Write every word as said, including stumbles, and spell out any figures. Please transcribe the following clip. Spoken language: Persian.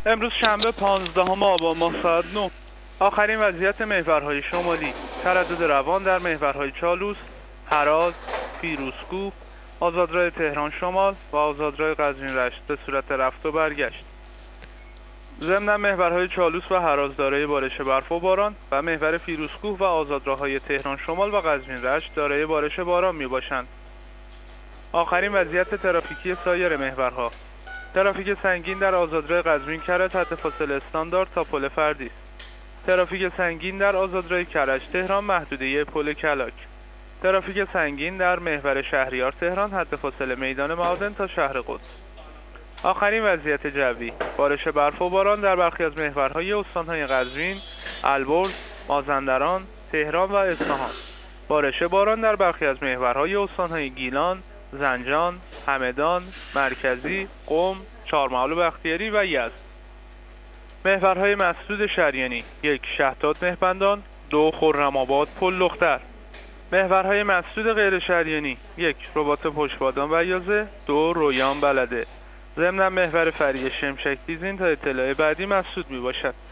امروز شنبه پانزدهم آبان ماه ساعت نه. آخرین وضعیت محورهای شمالی: تردد روان در محورهای چالوس، هراز، فیروزکوه، آزادراه تهران شمال و آزادراه قزوین رشت به صورت رفت و برگشت. ضمن محورهای چالوس و هراز دارای بارش برف و باران و محور فیروزکوه و آزادراه‌های تهران شمال و قزوین رشت دارای بارش باران می باشند. آخرین وضعیت ترافیکی سایر محورها: ترافیک سنگین در آزادراه قزوین کرج حد فاصله استاندارد تا پل فردیس. ترافیک سنگین در آزادراه کرج تهران محدوده پل کلاک. ترافیک سنگین در محور شهریار تهران حد فاصله میدان معادن تا شهر قدس. آخرین وضعیت جوی: بارش برف و باران در برخی از محورهای استانهای قزوین، البرز، مازندران، تهران و اصفهان. بارش باران در برخی از محورهای استانهای گیلان، زنجان، همدان، مرکزی، قم، چهارمحال و بختیاری و یزد. محورهای مسدود شریانی: یک شهداد مهبندان، دو خرم‌آباد پل لختر. محورهای مسدود غیر شریانی: یک رباط پشتبادان و یازه، دو رویان بلده. ضمن محور فری شمشک دیزین تا اطلاع بعدی مسدود می باشد.